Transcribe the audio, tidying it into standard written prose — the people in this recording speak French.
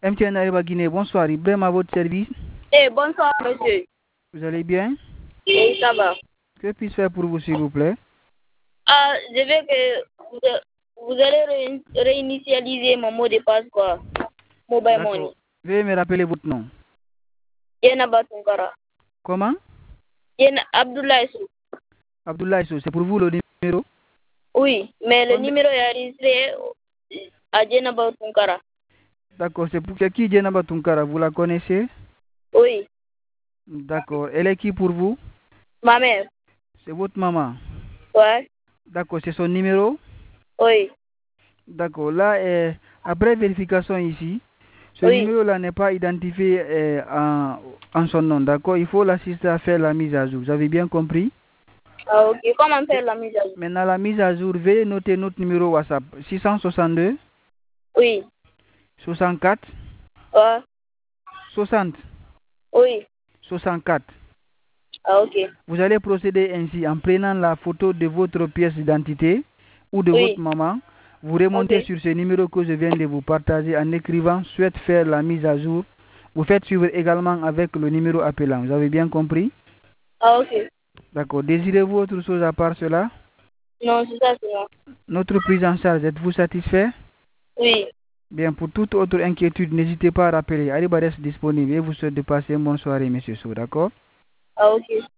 MTN Arriba Guinée, bonsoir. Ibrahim à votre service. Bonsoir, monsieur. Vous allez bien? Oui, ça va. Que puis-je faire pour vous, s'il vous plaît? Je veux que vous allez réinitialiser mon mot de passe, quoi. Mobile money. Veuillez me rappeler votre nom. Yenaba Tunkara. Comment? Abdoulaye Sou. Abdoulaye Sou, c'est pour vous le numéro? Oui, mais le numéro est enregistré à Yenaba Tunkara. D'accord, c'est qui Yenaba Tunkara? Vous la connaissez? Oui. D'accord. Elle est qui pour vous? Ma mère. C'est votre maman? Ouais. D'accord, c'est son numéro? Oui. D'accord. Là, après vérification ici, ce numéro-là n'est pas identifié en son nom. D'accord? Il faut l'assister à faire la mise à jour. Vous avez bien compris? Ah, ok. Comment faire la mise à jour? Maintenant, la mise à jour, veuillez noter notre numéro WhatsApp. 662 Oui. 64 Ouais. 60 Oui. 64. Ah, ok. Vous allez procéder ainsi en prenant la photo de votre pièce d'identité ou de votre maman. Vous remontez sur ce numéro que je viens de vous partager en écrivant « Souhaite faire la mise à jour ». Vous faites suivre également avec le numéro appelant. Vous avez bien compris? Ah, ok. D'accord. Désirez-vous autre chose à part cela? Non, c'est ça, c'est bon. Notre prise en charge, êtes-vous satisfait? Oui. Bien, pour toute autre inquiétude, n'hésitez pas à rappeler. Arriba reste disponible et vous souhaite de passer une bonne soirée, monsieur Sou, d'accord? Ah, ok.